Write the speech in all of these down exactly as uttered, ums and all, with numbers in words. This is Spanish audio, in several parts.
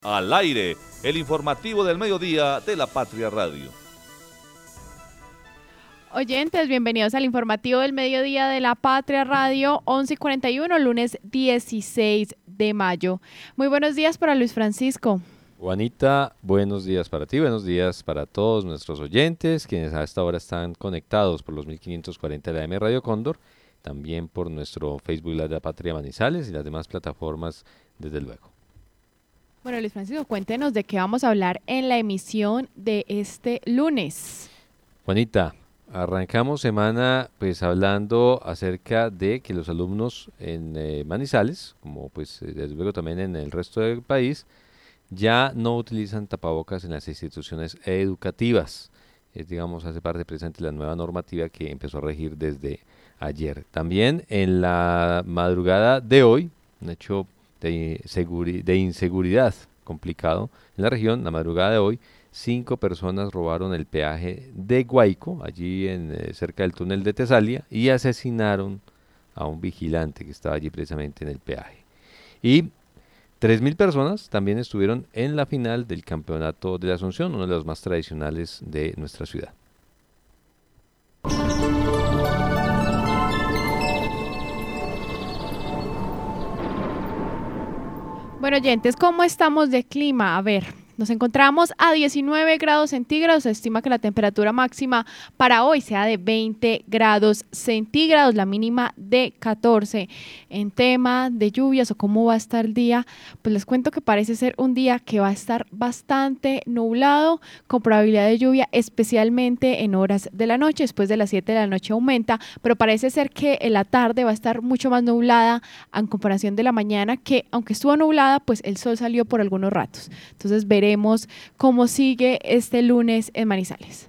Al aire, el informativo del mediodía de la Patria Radio. Oyentes, bienvenidos al informativo del mediodía de la Patria Radio, once y cuarenta y uno, lunes dieciséis de mayo. Muy buenos días para Luis Francisco. Juanita, buenos días para ti, buenos días para todos nuestros oyentes, quienes a esta hora están conectados por los mil quinientos cuarenta de la A M Radio Cóndor, también por nuestro Facebook Live de la Patria Manizales y las demás plataformas, desde luego. Bueno, Luis Francisco, cuéntenos de qué vamos a hablar en la emisión de este lunes. Juanita, arrancamos semana pues hablando acerca de que los alumnos en eh, Manizales, como pues desde luego también en el resto del país, ya no utilizan tapabocas en las instituciones educativas. Es, digamos, hace parte presente la nueva normativa que empezó a regir desde ayer. También en la madrugada de hoy, un hecho de, seguri- de inseguridad complicado en la región, la madrugada de hoy, cinco personas robaron el peaje de Guáico, allí en, eh, cerca del túnel de Tesalia, y asesinaron a un vigilante que estaba allí precisamente en el peaje. Y tres mil personas también estuvieron en la final del Campeonato de la Asunción, uno de los más tradicionales de nuestra ciudad. Bueno, oyentes, ¿cómo estamos de clima? A ver, nos encontramos a diecinueve grados centígrados. Se estima que la temperatura máxima para hoy sea de veinte grados centígrados, la mínima de catorce. En tema de lluvias o cómo va a estar el día, pues les cuento que parece ser un día que va a estar bastante nublado, con probabilidad de lluvia, especialmente en horas de la noche. Después de las siete de la noche aumenta, pero parece ser que en la tarde va a estar mucho más nublada en comparación de la mañana, que aunque estuvo nublada, pues el sol salió por algunos ratos. Entonces veremos cómo sigue este lunes en Manizales.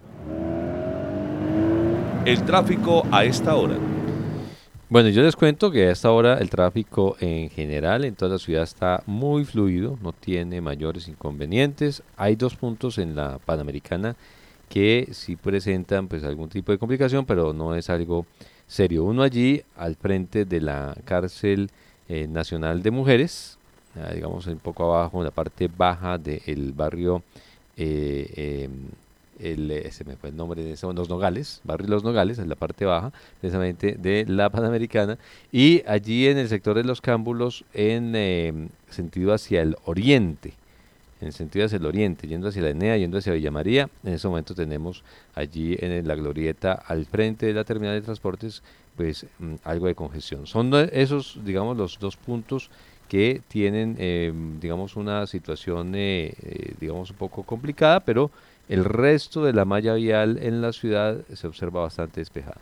El tráfico a esta hora. Bueno, yo les cuento que a esta hora el tráfico en general en toda la ciudad está muy fluido, no tiene mayores inconvenientes. Hay dos puntos en la Panamericana que sí presentan pues algún tipo de complicación, pero no es algo serio. Uno allí al frente de la cárcel eh, nacional de mujeres, eh, digamos un poco abajo en la parte baja del barrio, eh, eh, el, eh, se me fue el nombre de eso, Los Nogales, barrio Los Nogales, en la parte baja precisamente de la Panamericana, y allí en el sector de Los Cámbulos en eh, sentido hacia el oriente, en sentido hacia el oriente, yendo hacia la Enea, yendo hacia Villa María. En ese momento tenemos allí en la glorieta al frente de la terminal de transportes pues mm, algo de congestión. Son do- esos, digamos, los dos puntos que tienen, eh, digamos, una situación, eh, eh, digamos, un poco complicada, pero el resto de la malla vial en la ciudad se observa bastante despejada.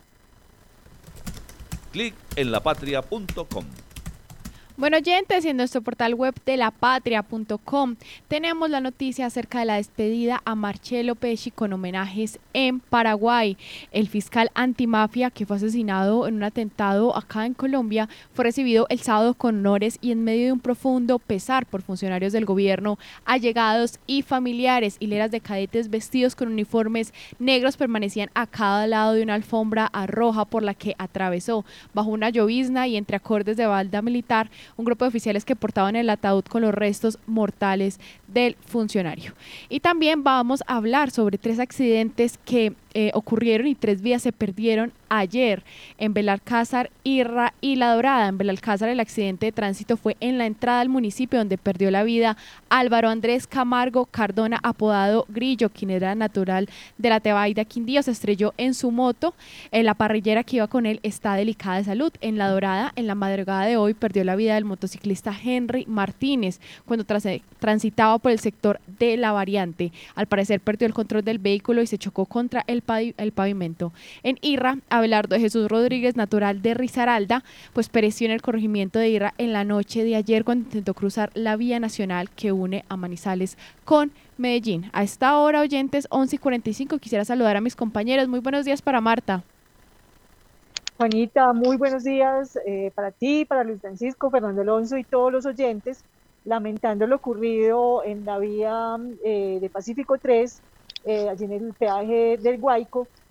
Clic en lapatria punto com. Bueno, oyentes, y en nuestro portal web de la patria punto com tenemos la noticia acerca de la despedida a Marcelo Pesci con homenajes en Paraguay. El fiscal antimafia que fue asesinado en un atentado acá en Colombia fue recibido el sábado con honores y en medio de un profundo pesar por funcionarios del gobierno, allegados y familiares. Hileras de cadetes vestidos con uniformes negros permanecían a cada lado de una alfombra roja por la que atravesó. Bajo una llovizna y entre acordes de balda militar, un grupo de oficiales que portaban el ataúd con los restos mortales del funcionario. Y también vamos a hablar sobre tres accidentes que eh, ocurrieron y tres vidas se perdieron ayer en Belalcázar, Irra y La Dorada. En Belalcázar el accidente de tránsito fue en la entrada al municipio, donde perdió la vida Álvaro Andrés Camargo Cardona, apodado Grillo, quien era natural de la Tebaida, Quindío. Se estrelló en su moto. En la parrillera que iba con él está delicada de salud. En La Dorada, en la madrugada de hoy, perdió la vida el motociclista Henry Martínez cuando tras- transitaba por el sector de La Variante. Al parecer perdió el control del vehículo y se chocó contra el, pavi- el pavimento. En Irra, Abelardo de Jesús Rodríguez, natural de Risaralda, pues pereció en el corregimiento de Irra en la noche de ayer cuando intentó cruzar la vía nacional que une a Manizales con Medellín. A esta hora, oyentes, once y cuarenta y cinco, quisiera saludar a mis compañeros. Muy buenos días para Marta. Juanita, muy buenos días eh, para ti, para Luis Francisco, Fernando Alonso y todos los oyentes, lamentando lo ocurrido en la vía eh, de Pacífico tres, eh, allí en el peaje del Guáico,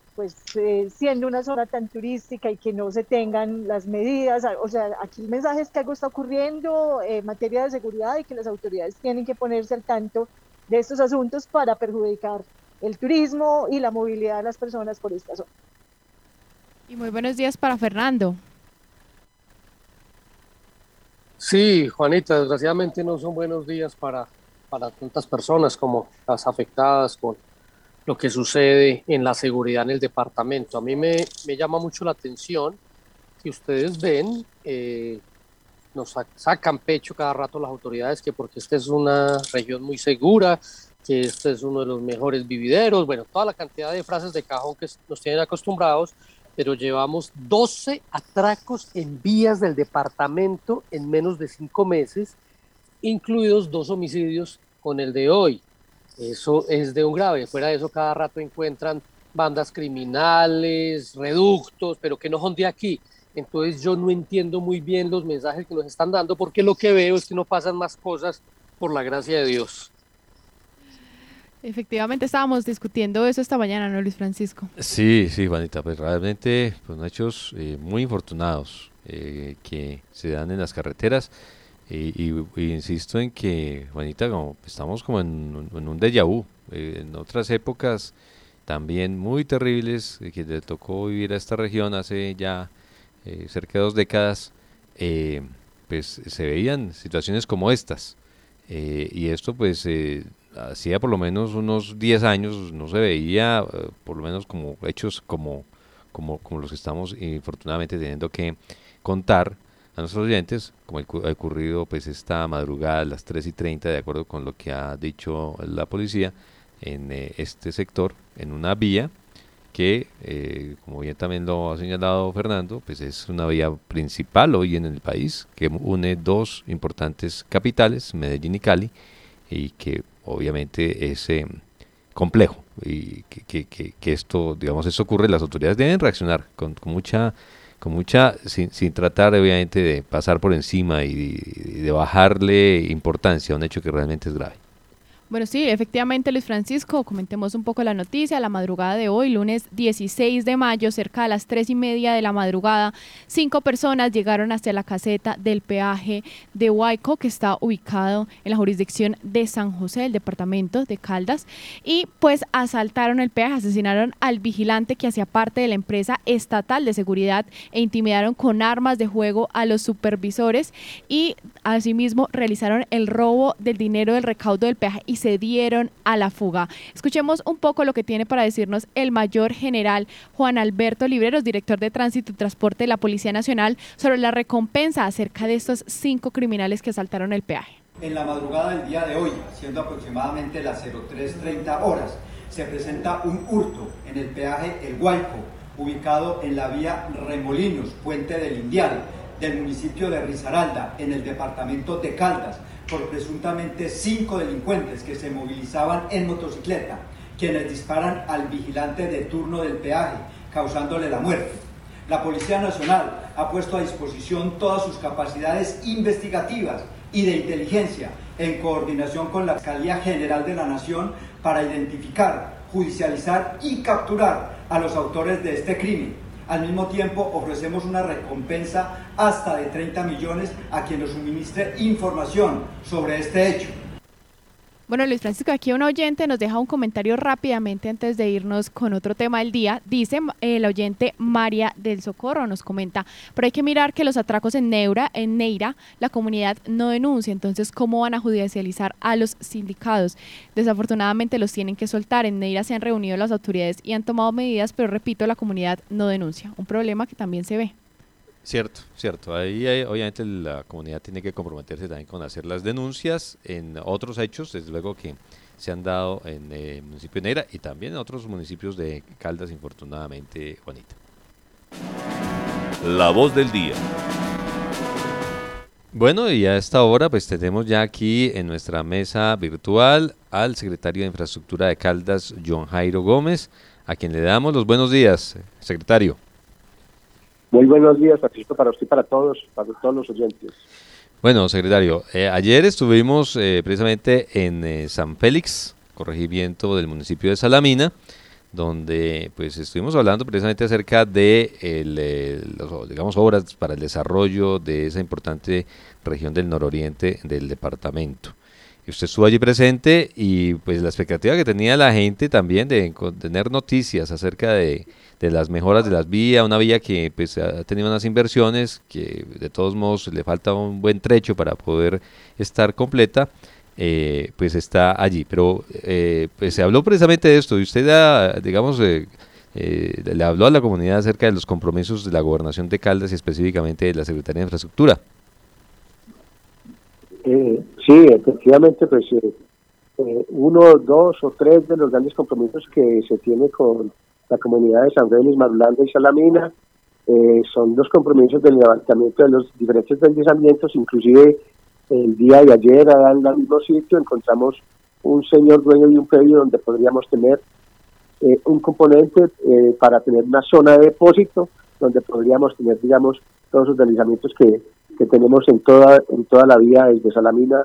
pues eh, siendo una zona tan turística y que no se tengan las medidas, o sea, aquí el mensaje es que algo está ocurriendo en materia de seguridad y que las autoridades tienen que ponerse al tanto de estos asuntos para perjudicar el turismo y la movilidad de las personas por esta zona. Y muy buenos días para Fernando. Sí, Juanita, desgraciadamente no son buenos días para, para tantas personas como las afectadas con lo que sucede en la seguridad en el departamento. A mí me, me llama mucho la atención que ustedes ven, eh, nos sacan pecho cada rato las autoridades que porque esta es una región muy segura, que este es uno de los mejores vivideros, bueno, toda la cantidad de frases de cajón que nos tienen acostumbrados, pero llevamos doce atracos en vías del departamento en menos de cinco meses, incluidos dos homicidios con el de hoy. Eso es de un grave. Fuera de eso, cada rato encuentran bandas criminales, reductos, pero que no son de aquí. Entonces yo no entiendo muy bien los mensajes que nos están dando, porque lo que veo es que no pasan más cosas por la gracia de Dios. Efectivamente estábamos discutiendo eso esta mañana, ¿no, Luis Francisco? Sí, sí, Juanita, pues realmente pues, son hechos eh, muy infortunados eh, que se dan en las carreteras. Y, y, y insisto en que, Juanita, como estamos como en, en un déjà vu, eh, en otras épocas también muy terribles eh, que le tocó vivir a esta región hace ya eh, cerca de dos décadas, eh, pues se veían situaciones como estas, eh, y esto pues eh, hacía por lo menos unos diez años no se veía, eh, por lo menos como hechos como, como, como los que estamos infortunadamente teniendo que contar a nuestros oyentes, como ha ocurrido pues esta madrugada a las tres y treinta, de acuerdo con lo que ha dicho la policía, en eh, este sector, en una vía que, eh, como bien también lo ha señalado Fernando, pues es una vía principal hoy en el país, que une dos importantes capitales, Medellín y Cali, y que obviamente es eh, complejo, y que, que, que, que esto, digamos, esto ocurre, las autoridades deben reaccionar con, con mucha con mucha, sin, sin tratar obviamente de pasar por encima y, y de bajarle importancia a un hecho que realmente es grave. Bueno, sí, efectivamente, Luis Francisco, comentemos un poco la noticia. La madrugada de hoy, lunes dieciséis de mayo, cerca de las tres y media de la madrugada, cinco personas llegaron hasta la caseta del peaje de Guayco, que está ubicado en la jurisdicción de San José, el departamento de Caldas, y pues asaltaron el peaje, asesinaron al vigilante que hacía parte de la empresa estatal de seguridad e intimidaron con armas de fuego a los supervisores, y asimismo realizaron el robo del dinero del recaudo del peaje y se dieron a la fuga. Escuchemos un poco lo que tiene para decirnos el mayor general Juan Alberto Libreros, director de Tránsito y Transporte de la Policía Nacional, sobre la recompensa acerca de estos cinco criminales que asaltaron el peaje. En la madrugada del día de hoy, siendo aproximadamente las tres treinta horas, se presenta un hurto en el peaje El Guayco, ubicado en la vía Remolinos, Puente del Indial, del municipio de Risaralda, en el departamento de Caldas, por presuntamente cinco delincuentes que se movilizaban en motocicleta, quienes disparan al vigilante de turno del peaje, causándole la muerte. La Policía Nacional ha puesto a disposición todas sus capacidades investigativas y de inteligencia, en coordinación con la Fiscalía General de la Nación, para identificar, judicializar y capturar a los autores de este crimen. Al mismo tiempo, ofrecemos una recompensa hasta de treinta millones a quien nos suministre información sobre este hecho. Bueno, Luis Francisco, aquí un oyente nos deja un comentario rápidamente antes de irnos con otro tema del día. Dice el oyente María del Socorro, nos comenta, pero hay que mirar que los atracos en Neura, en Neira, la comunidad no denuncia, entonces ¿cómo van a judicializar a los sindicados? Desafortunadamente los tienen que soltar. En Neira se han reunido las autoridades y han tomado medidas, pero repito, la comunidad no denuncia. Un problema que también se ve. Cierto, cierto. Ahí hay, obviamente la comunidad tiene que comprometerse también con hacer las denuncias en otros hechos, desde luego que se han dado en el eh, municipio de Neira y también en otros municipios de Caldas, infortunadamente, Juanita. La voz del día. Bueno, y a esta hora pues tenemos ya aquí en nuestra mesa virtual al secretario de Infraestructura de Caldas, John Jairo Gómez, a quien le damos los buenos días, secretario. Muy buenos días, Francisco, para usted y para todos, para todos los oyentes. Bueno, secretario, eh, ayer estuvimos eh, precisamente en eh, San Félix, corregimiento del municipio de Salamina, donde pues estuvimos hablando precisamente acerca de el, eh, los, digamos, obras para el desarrollo de esa importante región del nororiente del departamento. Y usted estuvo allí presente y pues la expectativa que tenía la gente también de enco- tener noticias acerca de, de las mejoras de las vías, una vía que pues ha tenido unas inversiones que de todos modos le falta un buen trecho para poder estar completa, eh, pues está allí. Pero eh, pues se habló precisamente de esto y usted, ah, digamos, eh, eh, le habló a la comunidad acerca de los compromisos de la gobernación de Caldas y específicamente de la Secretaría de Infraestructura. Eh, sí, efectivamente, pues eh, eh, uno, dos o tres de los grandes compromisos que se tiene con la comunidad de San Félix, Marulanda y Salamina eh, son los compromisos del levantamiento de los diferentes deslizamientos. Inclusive el día de ayer allá en el mismo sitio encontramos un señor dueño de un predio donde podríamos tener eh, un componente eh, para tener una zona de depósito donde podríamos tener, digamos, todos los deslizamientos que, que tenemos en toda en toda la vía desde Salamina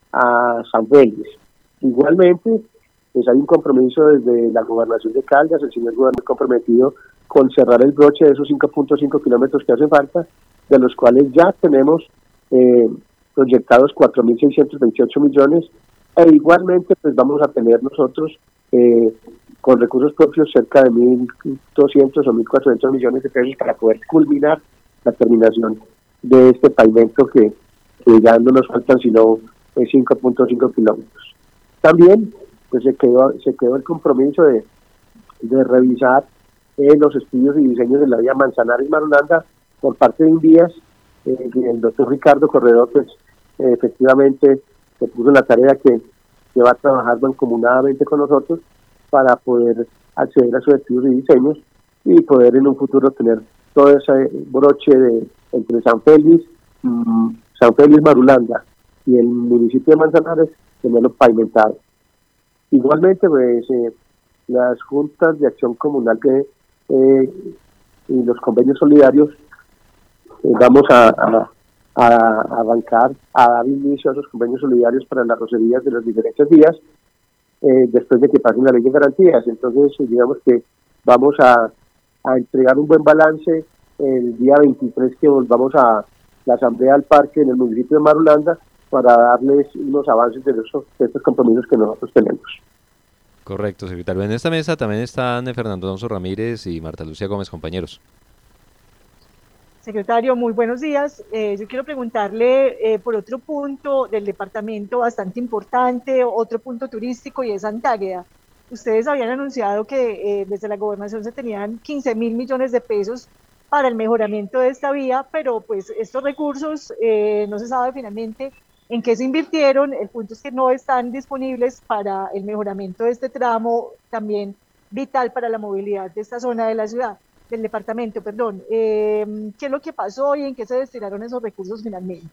a San Félix. Igualmente, pues hay un compromiso desde la gobernación de Caldas, el señor gobernador comprometido con cerrar el broche de esos cinco punto cinco kilómetros que hacen falta, de los cuales ya tenemos eh, proyectados cuatro mil seiscientos veintiocho millones, e igualmente pues vamos a tener nosotros eh, con recursos propios cerca de mil doscientos o mil cuatrocientos millones de pesos para poder culminar la terminación de este pavimento que, que ya no nos faltan sino pues, cinco punto cinco kilómetros. También pues se quedó se quedó el compromiso de, de revisar eh, los estudios y diseños de la vía Manzanares Marulanda por parte de Invías. Eh, el doctor Ricardo Corredor pues eh, efectivamente se puso en la tarea que, que va a trabajar mancomunadamente con nosotros para poder acceder a sus estudios y diseños y poder en un futuro tener todo ese broche de entre San Félix, mmm, San Félix Marulanda y el municipio de Manzanares, tenerlo pavimentado. Igualmente, pues eh, las juntas de acción comunal que eh, y los convenios solidarios eh, vamos a, a, a arrancar, a dar inicio a esos convenios solidarios para las rocerías de los diferentes días eh, después de que pasen la ley de garantías. Entonces, digamos que vamos a, a entregar un buen balance el día veintitrés que volvamos a la asamblea del parque en el municipio de Marulanda para darles unos avances de, esos, de estos compromisos que nosotros tenemos. Correcto, secretario. En esta mesa también están Fernando Alonso Ramírez y Marta Lucía Gómez, compañeros. Secretario, muy buenos días. Eh, yo quiero preguntarle eh, por otro punto del departamento bastante importante, otro punto turístico, y es Antágueda. Ustedes habían anunciado que eh, desde la gobernación se tenían quince mil millones de pesos para el mejoramiento de esta vía, pero pues estos recursos eh, no se sabe finalmente en qué se invirtieron. El punto es que no están disponibles para el mejoramiento de este tramo, también vital para la movilidad de esta zona de la ciudad. del departamento, perdón. Eh, ¿Qué es lo que pasó y en qué se destinaron esos recursos finalmente?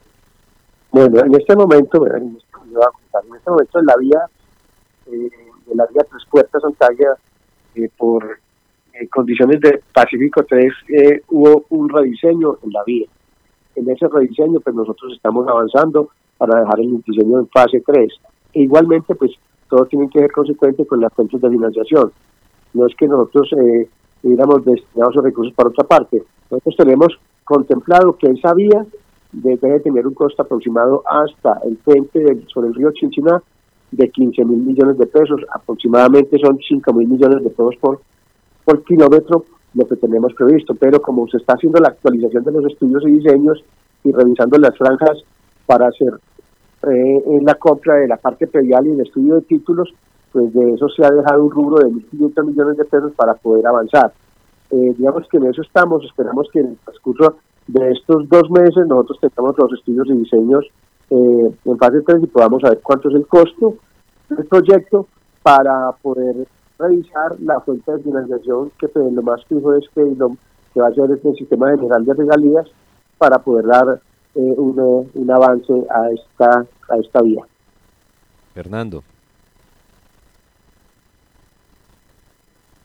Bueno, en este momento, bueno, en este momento en la vía, eh, de la vía Tres Puertas Antágueda, eh, por eh, condiciones de Pacífico tres, eh, hubo un rediseño en la vía. En ese rediseño, pues nosotros estamos avanzando para dejar el diseño en fase tres. E igualmente, pues todo tiene que ser consecuente con las fuentes de financiación. No es que nosotros eh, hubiéramos destinado esos recursos para otra parte. Nosotros tenemos contemplado que esa vía debe tener un costo aproximado hasta el puente del, sobre el río Chinchiná de quince mil millones de pesos, aproximadamente son cinco mil millones de pesos por, por kilómetro, lo que tenemos previsto, pero como se está haciendo la actualización de los estudios y diseños y revisando las franjas para hacer eh, en la compra de la parte predial y el estudio de títulos, pues de eso se ha dejado un rubro de mil quinientos millones de pesos para poder avanzar. Eh, digamos que en eso estamos, esperamos que en el transcurso de estos dos meses nosotros tengamos los estudios y diseños eh, en fase tres y podamos saber cuánto es el costo del proyecto para poder revisar la fuente de financiación, que pues, lo más fijo es que lo que va a ser el sistema general de regalías para poder dar eh, un, un avance a esta, a esta vía. Fernando.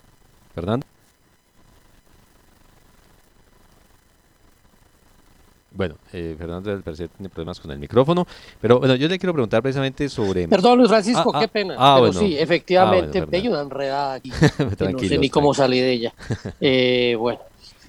Fernando. Bueno, eh, Fernando al parecer tiene problemas con el micrófono, pero bueno, yo le quiero preguntar precisamente sobre... Perdón, Luis Francisco, ah, qué ah, pena, ah, pero bueno. sí, efectivamente, Ah, bueno, hay una enredada aquí, que no sé ni tranquilo. cómo salí de ella. Eh, bueno,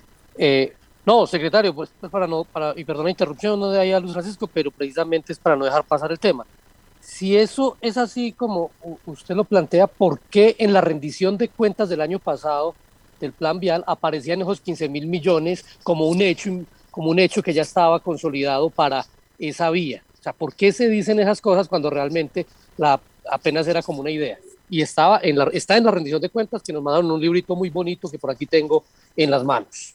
eh, no, secretario, pues, pues para no, para, y perdón la interrupción, no de ahí a Luis Francisco, pero precisamente es para no dejar pasar el tema. Si eso es así como usted lo plantea, ¿por qué en la rendición de cuentas del año pasado del plan vial aparecían esos quince mil millones como un hecho, como un hecho que ya estaba consolidado para esa vía? O sea, ¿por qué se dicen esas cosas cuando realmente la apenas era como una idea? Y estaba en la, está en la rendición de cuentas, que nos mandaron un librito muy bonito que por aquí tengo en las manos.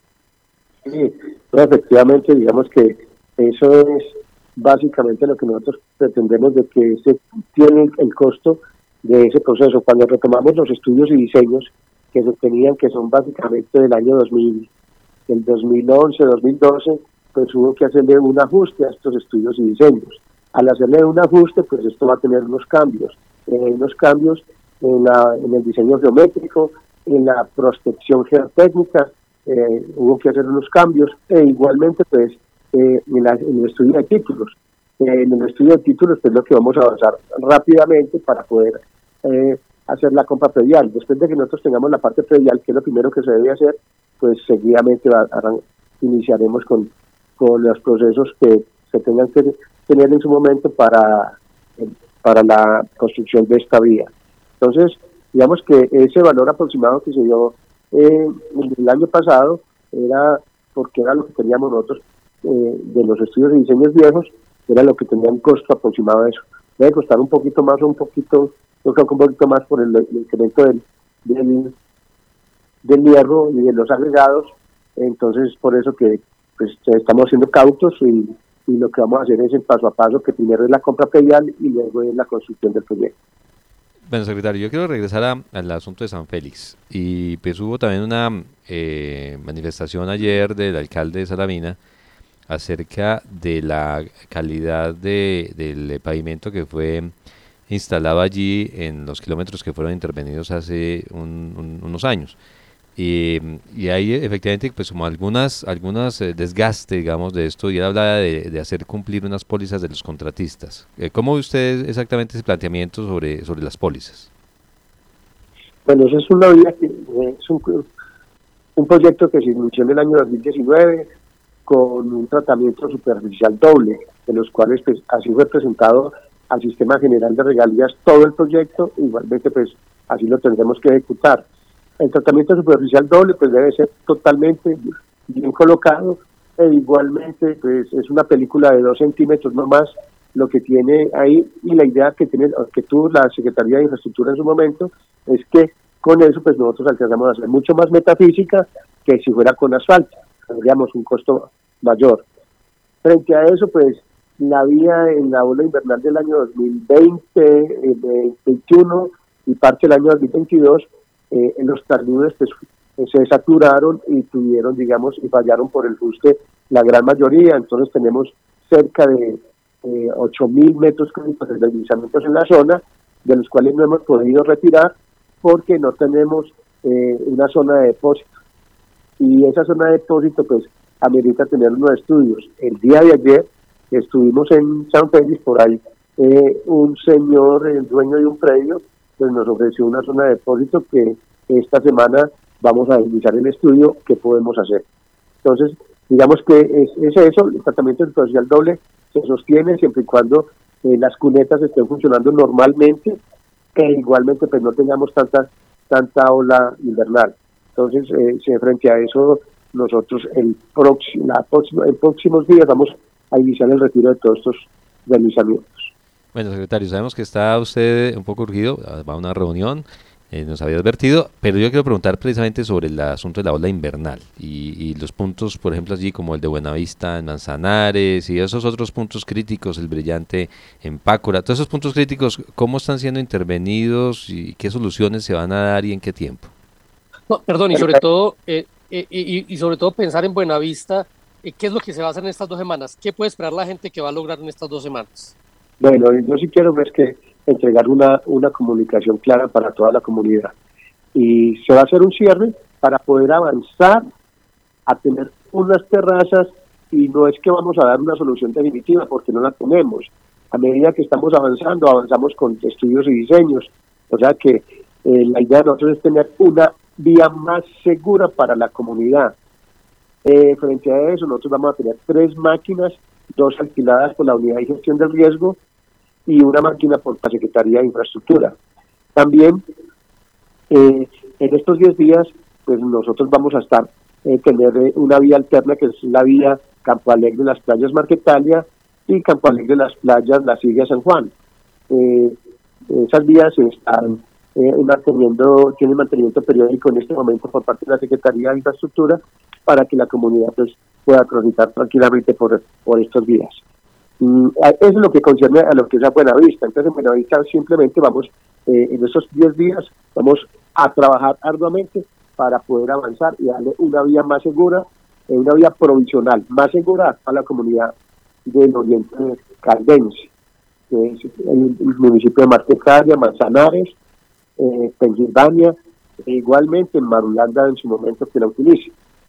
Sí, pues efectivamente, digamos que eso es básicamente lo que nosotros pretendemos, de que se tiene el costo de ese proceso. Cuando retomamos los estudios y diseños que se tenían, que son básicamente del año dos mil, del dos mil once, dos mil doce, pues hubo que hacerle un ajuste a estos estudios y diseños. Al hacerle un ajuste, pues esto va a tener unos cambios, eh, unos cambios en, la, en el diseño geométrico, en la prospección geotécnica, eh, hubo que hacer unos cambios, e igualmente pues eh, en, la, en el estudio de títulos. Eh, en el estudio de títulos pues lo que vamos a avanzar rápidamente para poder eh, hacer la compra predial. Después de que nosotros tengamos la parte predial, que es lo primero que se debe hacer, pues seguidamente va, arran, iniciaremos con, con los procesos que se tengan que tener en su momento para, para la construcción de esta vía. Entonces, digamos que ese valor aproximado que se dio eh, el año pasado era porque era lo que teníamos nosotros eh, de los estudios y diseños viejos, era lo que tenía un costo aproximado de eso. Debe costar un poquito más o un poquito, yo creo que un poquito más por el, el incremento del, del, del hierro y de los agregados. Entonces, por eso que pues estamos haciendo cautos y, y lo que vamos a hacer es el paso a paso, que primero es la compra predial y luego es la construcción del proyecto. Bueno, secretario, yo quiero regresar a, al asunto de San Félix. Y pues hubo también una eh, manifestación ayer del alcalde de Salamina acerca de la calidad de, del pavimento que fue instalado allí en los kilómetros que fueron intervenidos hace un, un, unos años. Y, y hay efectivamente pues como algunas algunas eh, desgaste, digamos, de esto, y él hablaba de, de hacer cumplir unas pólizas de los contratistas. Eh, ¿Cómo ve usted exactamente ese planteamiento sobre, sobre las pólizas? Bueno, eso es una vía que es un, un proyecto que se inició en el año dos mil diecinueve con un tratamiento superficial doble, de los cuales pues así fue presentado al Sistema General de Regalías todo el proyecto, igualmente pues así lo tendremos que ejecutar. El tratamiento superficial doble pues debe ser totalmente bien colocado, e igualmente pues es una película de dos centímetros no más lo que tiene ahí, y la idea que tiene, que tuvo la Secretaría de Infraestructura en su momento, es que con eso pues nosotros alcanzamos a hacer mucho más metafísica que si fuera con asfalto, tendríamos un costo mayor. Frente a eso pues la vía en la ola invernal del año dos mil veinte, veintiuno y parte del año dos mil veintidós, Eh, en los taludes pues, eh, se saturaron y tuvieron, digamos, y fallaron por el fuste la gran mayoría. Entonces tenemos cerca de eh, ocho mil metros cúbicos de deslizamientos en la zona, de los cuales no hemos podido retirar porque no tenemos eh, una zona de depósito. Y esa zona de depósito pues amerita tener unos estudios. El día de ayer estuvimos en San Félix, por ahí eh, un señor, el dueño de un predio, pues nos ofreció una zona de depósito que esta semana vamos a iniciar el estudio que podemos hacer. Entonces, digamos que es, es eso, el tratamiento superficial doble se sostiene siempre y cuando eh, las cunetas estén funcionando normalmente, e igualmente pues no tengamos tanta tanta ola invernal. Entonces, eh, frente a eso, nosotros el próximo, la próxima, en próximos días vamos a iniciar el retiro de todos estos deslizamientos. Bueno, secretario, sabemos que está usted un poco urgido, va a una reunión, eh, nos había advertido, pero yo quiero preguntar precisamente sobre el asunto de la ola invernal y, y los puntos, por ejemplo, allí como el de Buenavista en Manzanares y esos otros puntos críticos, el Brillante en Pácora, todos esos puntos críticos, ¿cómo están siendo intervenidos y qué soluciones se van a dar y en qué tiempo? No, perdón, y sobre todo, eh, eh, y, y sobre todo pensar en Buenavista, eh, ¿qué es lo que se va a hacer en estas dos semanas? ¿Qué puede esperar la gente que va a lograr en estas dos semanas? Bueno, yo sí quiero ver que entregar una, una comunicación clara para toda la comunidad. Y se va a hacer un cierre para poder avanzar a tener unas terrazas y no es que vamos a dar una solución definitiva porque no la tenemos. A medida que estamos avanzando, avanzamos con estudios y diseños, o sea que eh, la idea de nosotros es tener una vía más segura para la comunidad. Eh, frente a eso, nosotros vamos a tener tres máquinas, dos alquiladas por la Unidad de Gestión del Riesgo y una máquina por la Secretaría de Infraestructura. También, eh, en estos diez días, pues nosotros vamos a estar, eh, tener eh, una vía alterna, que es la vía Campo Alegre, Las Playas Marquetalia, y Campo Alegre, Las Playas, La Sigue, San Juan. Eh, esas vías están eh, manteniendo, tienen mantenimiento periódico en este momento por parte de la Secretaría de Infraestructura, para que la comunidad pues pueda transitar tranquilamente por, por estos días. Y eso es lo que concierne a lo que es a Buenavista. Entonces en Buenavista simplemente vamos, eh, en estos diez días, vamos a trabajar arduamente para poder avanzar y darle una vía más segura, eh, una vía provisional más segura a la comunidad del oriente caldense, que es el, el municipio de Marquetalia, Manzanares, eh, Pensilvania, e igualmente en Marulanda en su momento que la utilice.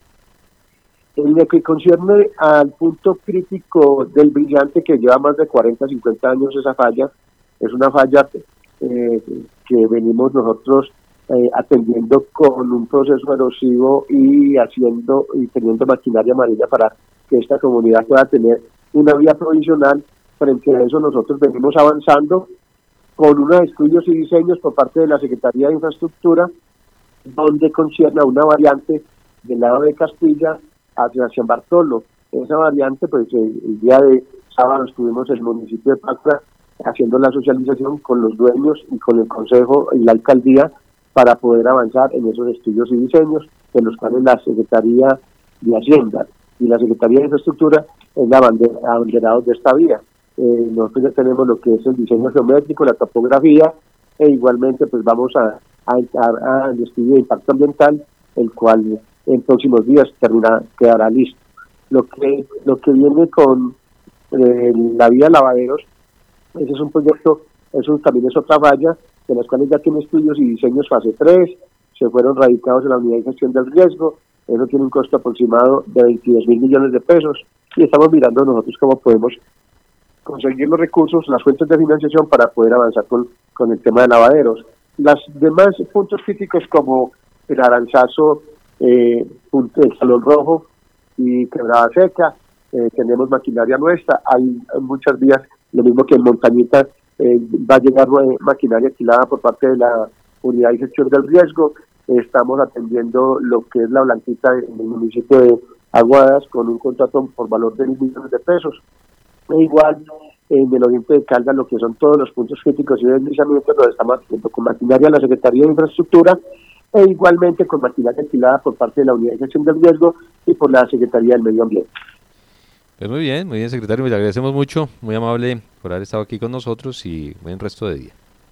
En lo que concierne al punto crítico del Brillante, que lleva más de cuarenta, cincuenta años esa falla, es una falla eh, que venimos nosotros eh, atendiendo con un proceso erosivo y haciendo y teniendo maquinaria amarilla para que esta comunidad pueda tener una vía provisional. Frente a eso nosotros venimos avanzando con unos estudios y diseños por parte de la Secretaría de Infraestructura, donde concierne a una variante del lado de Castilla hacia San Bartolo. Esa variante, pues el, el día de sábado estuvimos en el municipio de Pacra haciendo la socialización con los dueños y con el consejo y la alcaldía para poder avanzar en esos estudios y diseños, en los cuales la Secretaría de Hacienda y la Secretaría de Infraestructura es la abanderada de esta vía. Eh, nosotros ya tenemos lo que es el diseño geométrico, la topografía, e igualmente pues vamos a, a entrar al estudio de impacto ambiental, el cual en próximos días termina, quedará listo. Lo que lo que viene con eh, la vía Lavaderos, ese es un proyecto, eso también es otra falla, de las cuales ya tiene estudios y diseños fase tres, se fueron radicados en la Unidad de Gestión del Riesgo, eso tiene un costo aproximado de veintidós mil millones de pesos, y estamos mirando nosotros cómo podemos conseguir los recursos, las fuentes de financiación para poder avanzar con, con el tema de Lavaderos. Los demás puntos críticos como el Aranzazo, eh, el Salón Rojo y Quebrada Seca, eh, tenemos maquinaria nuestra, hay muchas vías, lo mismo que en Montañita, eh, va a llegar eh, maquinaria alquilada por parte de la Unidad de Gestión del Riesgo. Eh, estamos atendiendo lo que es la Blanquita en el municipio de Aguadas con un contrato por valor de mil millones de pesos. E igual en el oriente de Caldas, lo que son todos los puntos críticos y deslizamientos, lo estamos haciendo con maquinaria de la Secretaría de Infraestructura e igualmente con maquinaria alquilada por parte de la Unidad de Gestión del Riesgo y por la Secretaría del Medio Ambiente. Pues muy bien, muy bien, secretario, le agradecemos mucho, muy amable por haber estado aquí con nosotros y buen resto de día.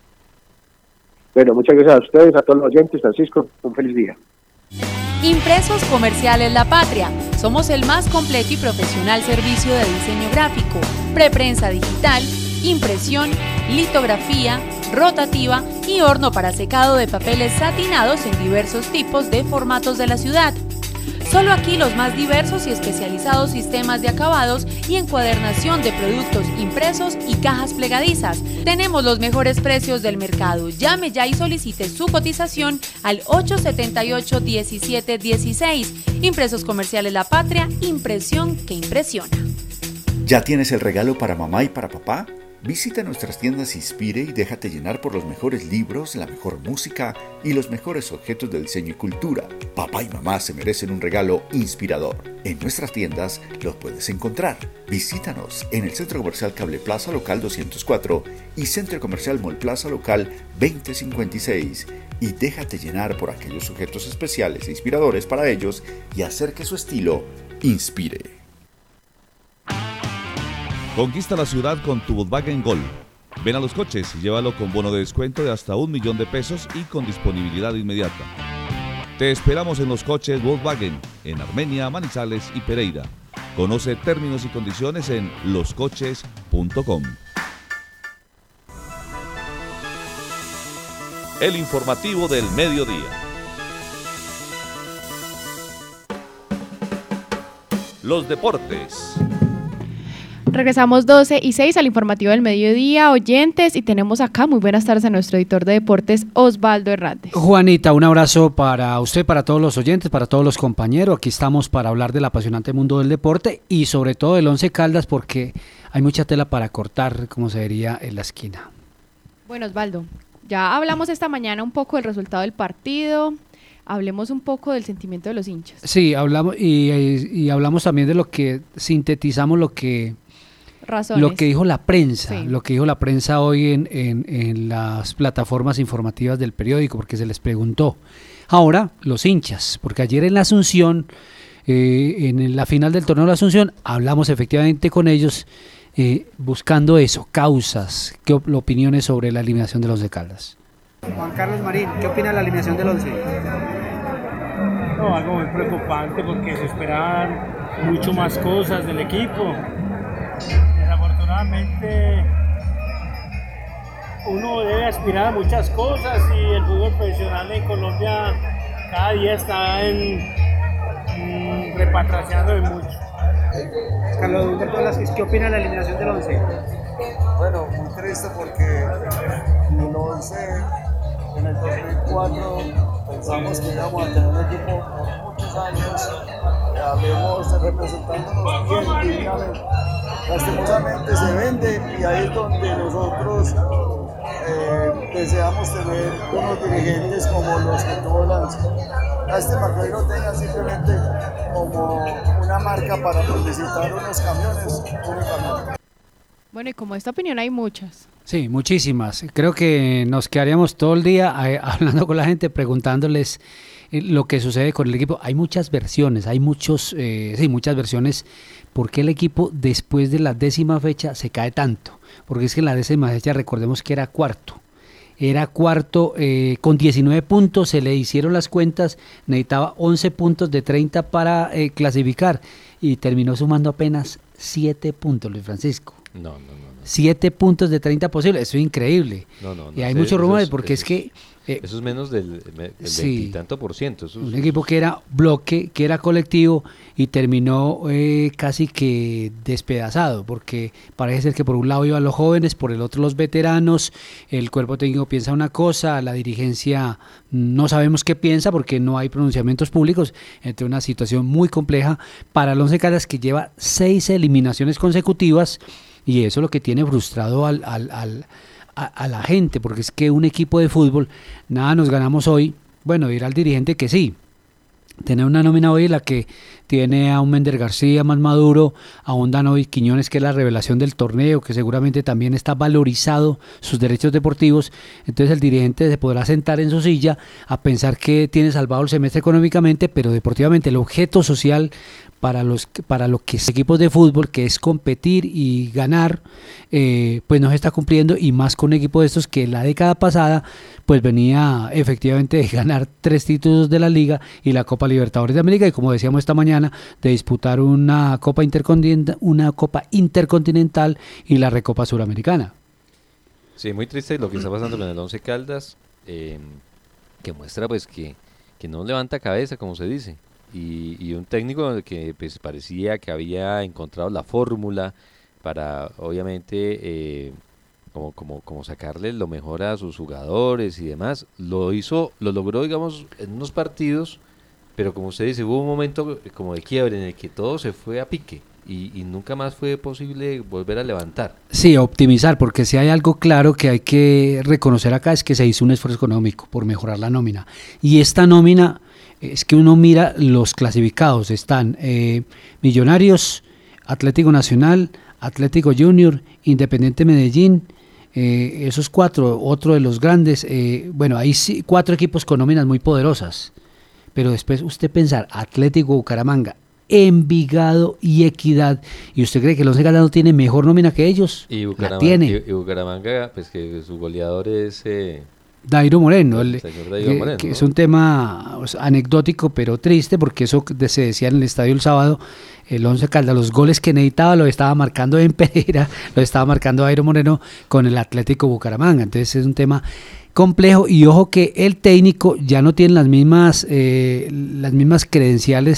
Bueno, muchas gracias a ustedes, a todos los oyentes. Francisco, un feliz día. Impresos Comerciales La Patria. Somos el más completo y profesional servicio de diseño gráfico, preprensa digital, impresión, litografía, rotativa y horno para secado de papeles satinados en diversos tipos de formatos de la ciudad. Solo aquí los más diversos y especializados sistemas de acabados y encuadernación de productos impresos y cajas plegadizas. Tenemos los mejores precios del mercado. Llame ya y solicite su cotización al ocho siete ocho, diecisiete dieciséis. Impresos Comerciales La Patria, impresión que impresiona. ¿Ya tienes el regalo para mamá y para papá? Visita nuestras tiendas Inspire y déjate llenar por los mejores libros, la mejor música y los mejores objetos de diseño y cultura. Papá y mamá se merecen un regalo inspirador. En nuestras tiendas los puedes encontrar. Visítanos en el Centro Comercial Cable Plaza Local doscientos cuatro y Centro Comercial Mall Plaza Local veinte cincuenta y seis y déjate llenar por aquellos objetos especiales e inspiradores para ellos y hacer que su estilo inspire. Conquista la ciudad con tu Volkswagen Gol. Ven a Los Coches y llévalo con bono de descuento de hasta un millón de pesos y con disponibilidad inmediata. Te esperamos en Los Coches Volkswagen, en Armenia, Manizales y Pereira. Conoce términos y condiciones en los coches punto com. El informativo del mediodía. los deportes. Regresamos doce y seis al informativo del mediodía, oyentes, y tenemos acá muy buenas tardes a nuestro editor de deportes, Osvaldo Hernández. Juanita, un abrazo para usted, para todos los oyentes, para todos los compañeros. Aquí estamos para hablar del apasionante mundo del deporte y sobre todo del Once Caldas, porque hay mucha tela para cortar, como se diría en la esquina. Bueno, Osvaldo, ya hablamos esta mañana un poco del resultado del partido. Hablemos un poco del sentimiento de los hinchas. Sí, hablamos y, y, y hablamos también de lo que sintetizamos lo que Razones. Lo que dijo la prensa, Sí. lo que dijo la prensa hoy en, en, en las plataformas informativas del periódico, porque se les preguntó. Ahora, los hinchas, porque ayer en la Asunción, eh, en la final del torneo de la Asunción, hablamos efectivamente con ellos, eh, buscando eso, causas, qué op- opiniones sobre la eliminación de los de Caldas. Juan Carlos Marín, ¿qué opina de la eliminación del Once? No, algo muy preocupante porque se esperaban mucho más cosas del equipo. Desafortunadamente uno debe aspirar a muchas cosas y el fútbol profesional en Colombia cada día está en, en repatriando de mucho. Carlos Humberto Velázquez, ¿qué opina de la eliminación del Once? Bueno, muy triste porque el Once en el dos mil cuatro pensamos que íbamos a tener un equipo por muchos años, habíamos representándonos bien dignamente. Lastimosamente se vende y ahí es donde nosotros eh, deseamos tener unos dirigentes como los que tuvo Lance. Lástima que hoy lo tengan simplemente como una marca para publicitar unos camiones únicamente. Bueno, y como esta opinión hay muchas. Sí, muchísimas. Creo que nos quedaríamos todo el día eh, hablando con la gente, preguntándoles eh, lo que sucede con el equipo. Hay muchas versiones, hay muchos, eh, sí, muchas versiones. ¿Por qué el equipo después de la décima fecha se cae tanto? Porque es que en la décima fecha recordemos que era cuarto. Era cuarto eh, con diecinueve puntos, se le hicieron las cuentas, necesitaba once puntos de treinta para eh, clasificar y terminó sumando apenas siete puntos, Luis Francisco. No, no, no. no. siete puntos de treinta posibles, eso es increíble. No, no, no, y hay eso- muchos eso rumores es- porque eso es que... eh, Eso es menos del, del sí. veintitanto por ciento. Eso es- un equipo que era bloque, que era colectivo y terminó eh, casi que despedazado, porque parece ser que por un lado iban los jóvenes, por el otro los veteranos, el cuerpo técnico piensa una cosa, la dirigencia no sabemos qué piensa porque no hay pronunciamientos públicos, entre una situación muy compleja para el Once Caldas que lleva seis eliminaciones consecutivas y eso es lo que tiene frustrado al... al, al A, a la gente, porque es que un equipo de fútbol, nada nos ganamos hoy, bueno, dirá el dirigente que sí, tener una nómina hoy en la que tiene a un Mender García más maduro, a un Danovi Quiñones que es la revelación del torneo, que seguramente también está valorizado sus derechos deportivos, entonces el dirigente se podrá sentar en su silla a pensar que tiene salvado el semestre económicamente, pero deportivamente el objeto social para los para lo que es equipos de fútbol, que es competir y ganar, eh, pues no se está cumpliendo, y más con un equipo de estos que la década pasada pues venía efectivamente de ganar tres títulos de la Liga y la Copa Libertadores de América, y como decíamos esta mañana, de disputar una Copa Intercontinental, una Copa Intercontinental y la Recopa Suramericana. Sí, muy triste lo que está pasando con el Once Caldas, eh, que muestra pues que, que no levanta cabeza, como se dice. Y, y un técnico que pues parecía que había encontrado la fórmula para obviamente eh, como, como, como sacarle lo mejor a sus jugadores y demás, lo hizo, lo logró digamos en unos partidos, pero como usted dice, hubo un momento como de quiebre en el que todo se fue a pique y, y nunca más fue posible volver a levantar. Sí, optimizar, porque si hay algo claro que hay que reconocer acá es que se hizo un esfuerzo económico por mejorar la nómina, y esta nómina es que uno mira los clasificados, están eh, Millonarios, Atlético Nacional, Atlético Junior, Independiente Medellín, eh, esos cuatro, otro de los grandes, eh, bueno, hay sí, cuatro equipos con nóminas muy poderosas, pero después usted pensar Atlético Bucaramanga, Envigado y Equidad, y usted cree que el Once Caldas no tiene mejor nómina que ellos, Y la Bucaramanga, tiene. y, y Bucaramanga pues que su goleador es... Eh, Dairo Moreno, el, el señor Dairo que, Moreno, que ¿no? es un tema o sea, anecdótico pero triste, porque eso de- se decía en el estadio el sábado, el Once Caldas, los goles que necesitaba lo estaba marcando en Pereira, lo estaba marcando Dairo Moreno con el Atlético Bucaramanga, entonces es un tema complejo, y ojo que el técnico ya no tiene las mismas eh, las mismas credenciales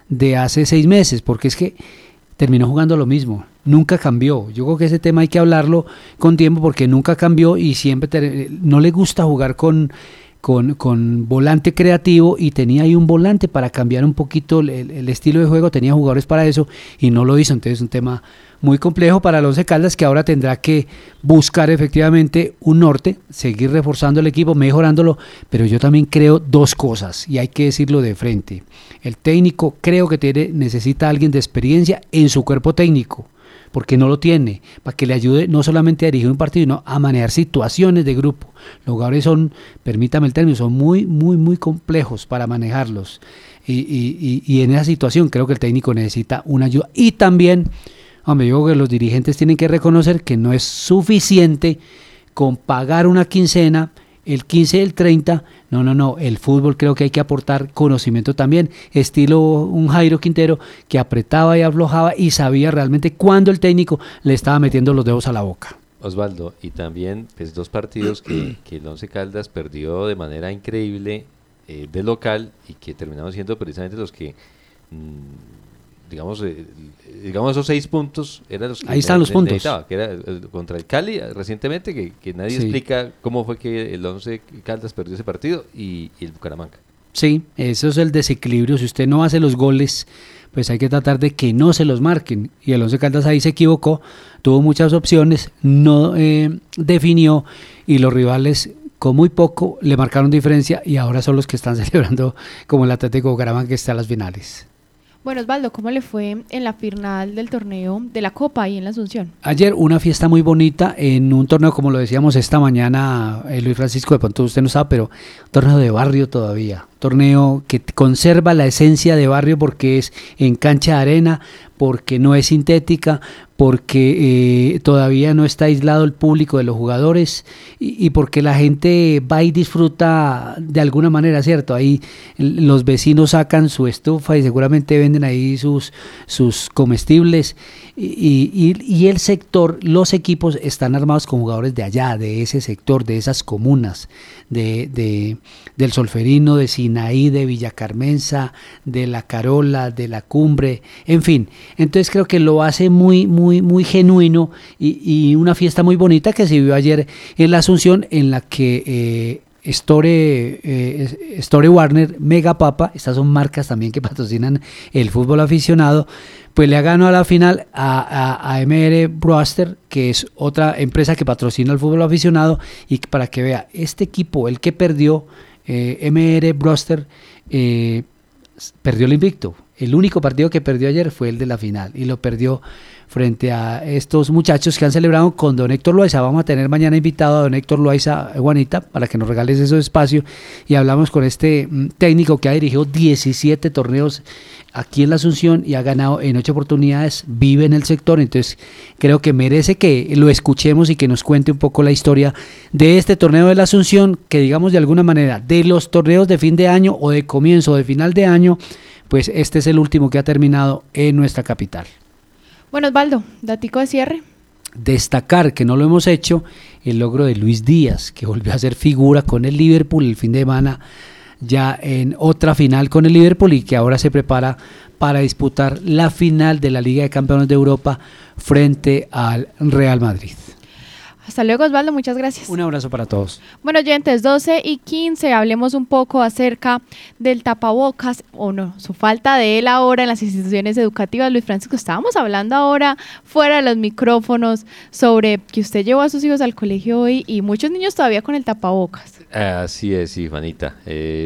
de hace seis meses, porque es que terminó jugando lo mismo, nunca cambió. Yo creo que ese tema hay que hablarlo con tiempo porque nunca cambió y siempre te, no le gusta jugar con, con, con volante creativo, y tenía ahí un volante para cambiar un poquito el, el estilo de juego, tenía jugadores para eso y no lo hizo. Entonces es un tema muy complejo para el Once Caldas, que ahora tendrá que buscar efectivamente un norte, seguir reforzando el equipo, mejorándolo, pero yo también creo dos cosas y hay que decirlo de frente. El técnico creo que tiene, necesita a alguien de experiencia en su cuerpo técnico, porque no lo tiene, para que le ayude no solamente a dirigir un partido, sino a manejar situaciones de grupo. Los jugadores son, permítame el término, son muy, muy, muy complejos para manejarlos, y, y, y, y en esa situación creo que el técnico necesita una ayuda. Y también, hombre, yo creo que los dirigentes tienen que reconocer que no es suficiente con pagar una quincena, el quince y el treinta, no, no, no, el fútbol creo que hay que aportar conocimiento también, estilo un Jairo Quintero que apretaba y aflojaba y sabía realmente cuándo el técnico le estaba metiendo los dedos a la boca. Osvaldo, y también pues, dos partidos que, que el Once Caldas perdió de manera increíble eh, de local, y que terminaron siendo precisamente los que... Mmm, digamos eh, digamos esos seis puntos eran los que ahí están los puntos, que era el, contra el Cali recientemente, que, que nadie sí. explica cómo fue que el Once Caldas perdió ese partido, y, y el Bucaramanga. Sí, eso es el desequilibrio. Si usted no hace los goles, pues hay que tratar de que no se los marquen, y el Once Caldas ahí se equivocó, tuvo muchas opciones, no eh, definió, y los rivales con muy poco le marcaron diferencia, y ahora son los que están celebrando como el Atlético Bucaramanga, que está en las finales. Bueno, Osvaldo, ¿cómo le fue en la final del torneo de la Copa ahí en la Asunción? Ayer una fiesta muy bonita en un torneo, como lo decíamos esta mañana, eh, Luis Francisco, de pronto usted no sabe, pero torneo de barrio todavía, torneo que conserva la esencia de barrio porque es en cancha de arena, porque no es sintética, porque eh, todavía no está aislado el público de los jugadores, y, y porque la gente va y disfruta de alguna manera, ¿cierto? Ahí los vecinos sacan su estufa y seguramente venden ahí sus, sus comestibles, y, y, y el sector, los equipos están armados con jugadores de allá, de ese sector, de esas comunas, de, de del Solferino, de Sinaí, de Villa Carmenza, de La Carola, de La Cumbre, en fin. Entonces creo que lo hace muy, muy, muy genuino, y, y una fiesta muy bonita que se vio ayer en la Asunción, en la que eh, Store, eh, Store Warner, Mega Papa, estas son marcas también que patrocinan el fútbol aficionado, pues le ha ganado a la final a, a, a M R Brewster, que es otra empresa que patrocina el fútbol aficionado, y para que vea, este equipo, el que perdió, eh, M R Brewster, eh, perdió el invicto. El único partido que perdió ayer fue el de la final, y lo perdió frente a estos muchachos que han celebrado con don Héctor Loaiza. Vamos a tener mañana invitado a don Héctor Loaiza, Juanita, para que nos regales ese espacio, y hablamos con este mm, técnico que ha dirigido diecisiete torneos aquí en la Asunción y ha ganado en ocho oportunidades, vive en el sector, entonces creo que merece que lo escuchemos y que nos cuente un poco la historia de este torneo de la Asunción, que digamos de alguna manera, de los torneos de fin de año o de comienzo o de final de año, pues este es el último que ha terminado en nuestra capital. Bueno, Osvaldo, datico de cierre. Destacar, que no lo hemos hecho, el logro de Luis Díaz, que volvió a ser figura con el Liverpool el fin de semana, ya en otra final con el Liverpool, y que ahora se prepara para disputar la final de la Liga de Campeones de Europa frente al Real Madrid. Hasta luego, Osvaldo, muchas gracias. Un abrazo para todos. Bueno, oyentes, doce y quince, hablemos un poco acerca del tapabocas, o no, su falta de él ahora en las instituciones educativas. Luis Francisco, estábamos hablando ahora fuera de los micrófonos sobre que usted llevó a sus hijos al colegio hoy y muchos niños todavía con el tapabocas. Así es, sí, Juanita.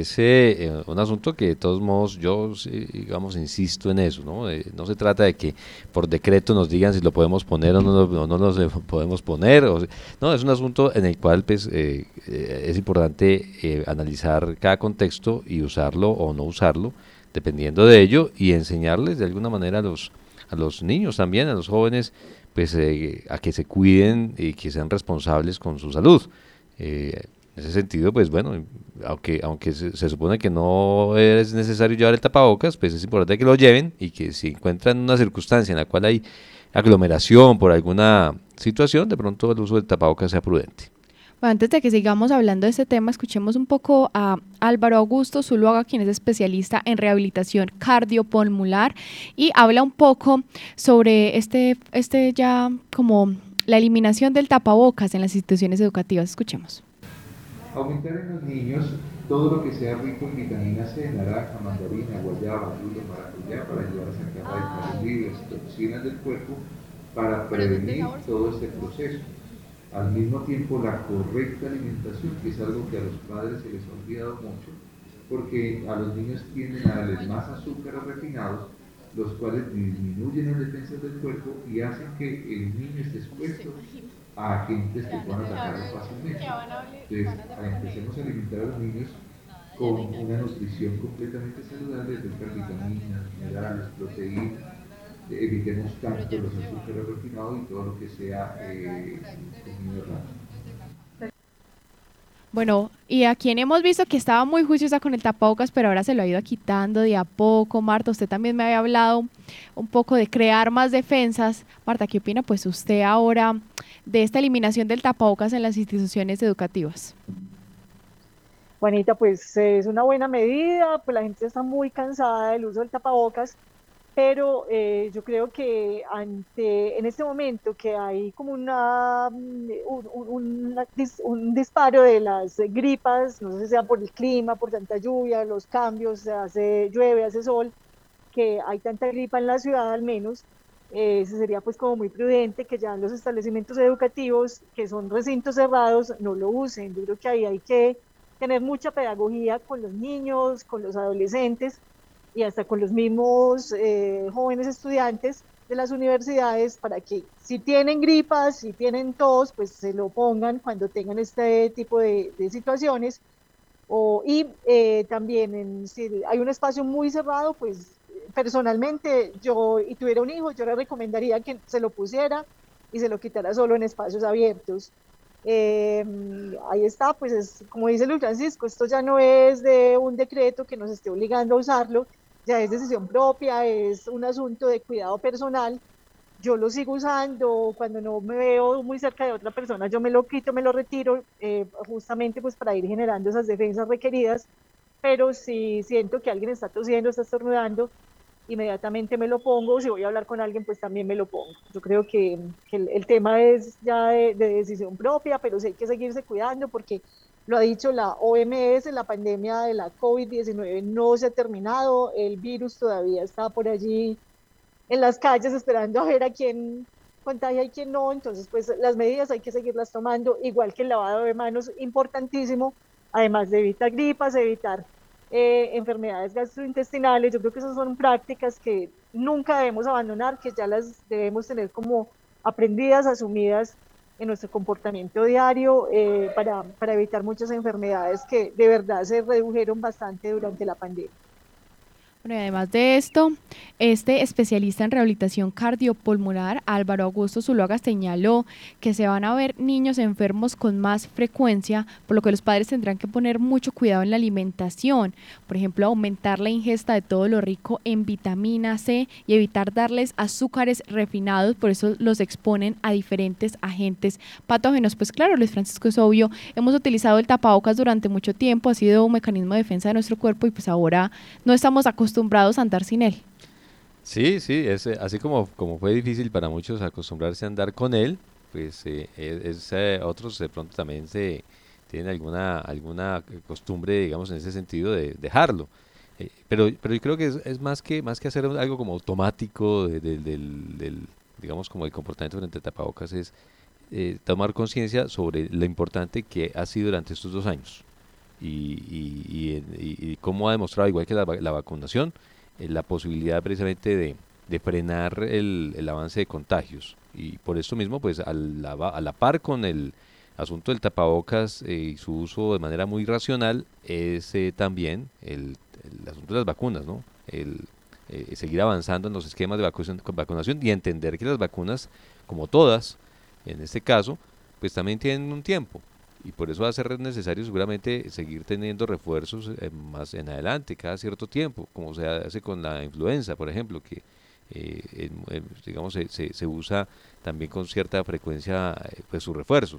Ese es un asunto que de todos modos yo, digamos, insisto en eso, ¿no? Eh, no se trata de que por decreto nos digan si lo podemos poner o no, no, no nos podemos poner, o, no, es un asunto en el cual pues eh, eh, es importante eh, analizar cada contexto y usarlo o no usarlo, dependiendo de ello, y enseñarles de alguna manera a los, a los niños también, a los jóvenes, pues eh, a que se cuiden y que sean responsables con su salud. Eh, En ese sentido, pues bueno, aunque aunque se, se supone que no es necesario llevar el tapabocas, pues es importante que lo lleven, y que si encuentran una circunstancia en la cual hay aglomeración por alguna situación, de pronto el uso del tapabocas sea prudente. Bueno, antes de que sigamos hablando de este tema, escuchemos un poco a Álvaro Augusto Zuluaga, quien es especialista en rehabilitación cardiopulmonar y habla un poco sobre este, este ya como la eliminación del tapabocas en las instituciones educativas. Escuchemos. Aumentar en los niños todo lo que sea rico en vitamina C, naranja, mandarina, guayaba, lulo, maracuyá, para ayudar a sacar radicales libres, toxinas del cuerpo, para prevenir todo este proceso. Al mismo tiempo, la correcta alimentación, que es algo que a los padres se les ha olvidado mucho, porque a los niños tienden a darles más azúcares refinados, los cuales disminuyen las defensas del cuerpo y hacen que el niño esté expuesto a agentes que puedan atacarlo fácilmente. Entonces, empecemos a alimentar a los niños con una nutrición completamente saludable, de vitaminas, minerales, proteínas, evitemos tanto los azúcares refinados y todo lo que sea eh, comido rápido. Bueno, y a quien hemos visto que estaba muy juiciosa con el tapabocas, pero ahora se lo ha ido quitando de a poco. Marta, usted también me había hablado un poco de crear más defensas. Marta, ¿qué opina pues usted ahora de esta eliminación del tapabocas en las instituciones educativas? Juanita, pues es una buena medida, pues la gente está muy cansada del uso del tapabocas, pero eh, yo creo que ante, en este momento que hay como una, un, un, una, un disparo de las gripas, no sé si sea por el clima, por tanta lluvia, los cambios, hace llueve, hace sol, que hay tanta gripa en la ciudad al menos, eh, sería pues como muy prudente que ya en los establecimientos educativos, que son recintos cerrados, no lo usen. Yo creo que ahí hay que tener mucha pedagogía con los niños, con los adolescentes, y hasta con los mismos eh, jóvenes estudiantes de las universidades para que si tienen gripas, si tienen tos, pues se lo pongan cuando tengan este tipo de, de situaciones. O, y eh, también en, si hay un espacio muy cerrado, pues personalmente yo y tuviera un hijo, yo le recomendaría que se lo pusiera y se lo quitara solo en espacios abiertos. Eh, ahí está, pues es, como dice Luis Francisco, esto ya no es de un decreto que nos esté obligando a usarlo, ya es decisión propia, es un asunto de cuidado personal. Yo lo sigo usando cuando no me veo muy cerca de otra persona, yo me lo quito, me lo retiro, eh, justamente pues para ir generando esas defensas requeridas, pero si siento que alguien está tosiendo, está estornudando, inmediatamente me lo pongo. Si voy a hablar con alguien, pues también me lo pongo. Yo creo que, que el, el tema es ya de, de decisión propia, pero sí hay que seguirse cuidando porque lo ha dicho la O M S, la pandemia de la COVID diecinueve no se ha terminado, el virus todavía está por allí en las calles esperando a ver a quién contagia y quién no. Entonces pues las medidas hay que seguirlas tomando, igual que el lavado de manos, importantísimo, además de evitar gripas, evitar Eh, enfermedades gastrointestinales. Yo creo que esas son prácticas que nunca debemos abandonar, que ya las debemos tener como aprendidas, asumidas en nuestro comportamiento diario, eh, para, para evitar muchas enfermedades que de verdad se redujeron bastante durante la pandemia. Bueno, y además de esto, este especialista en rehabilitación cardiopulmonar, Álvaro Augusto Zuluaga, señaló que se van a ver niños enfermos con más frecuencia, por lo que los padres tendrán que poner mucho cuidado en la alimentación. Por ejemplo, aumentar la ingesta de todo lo rico en vitamina C y evitar darles azúcares refinados, por eso los exponen a diferentes agentes patógenos. Pues claro, Luis Francisco, es obvio, hemos utilizado el tapabocas durante mucho tiempo, ha sido un mecanismo de defensa de nuestro cuerpo y pues ahora no estamos acostumbrados acostumbrados a andar sin él. Sí, sí, es, así como, como fue difícil para muchos acostumbrarse a andar con él, pues eh, es, es, eh, otros de pronto también se tienen alguna alguna costumbre, digamos, en ese sentido de dejarlo. Eh, pero pero yo creo que es, es más que más que hacer algo como automático de, de, del, del, digamos, como el comportamiento frente al tapabocas, es eh, tomar conciencia sobre lo importante que ha sido durante estos dos años. Y, y, y, y, y cómo ha demostrado, igual que la, la vacunación, eh, la posibilidad precisamente de, de frenar el, el avance de contagios. Y por esto mismo, pues a la, a la par con el asunto del tapabocas eh, y su uso de manera muy racional, es eh, también el, el asunto de las vacunas, ¿no? El eh, seguir avanzando en los esquemas de vacunación, vacunación y entender que las vacunas, como todas, en este caso, pues también tienen un tiempo. Y por eso va a ser necesario seguramente seguir teniendo refuerzos eh, más en adelante, cada cierto tiempo, como se hace con la influenza, por ejemplo, que eh, en, en, digamos se, se, se usa también con cierta frecuencia eh, pues sus refuerzos.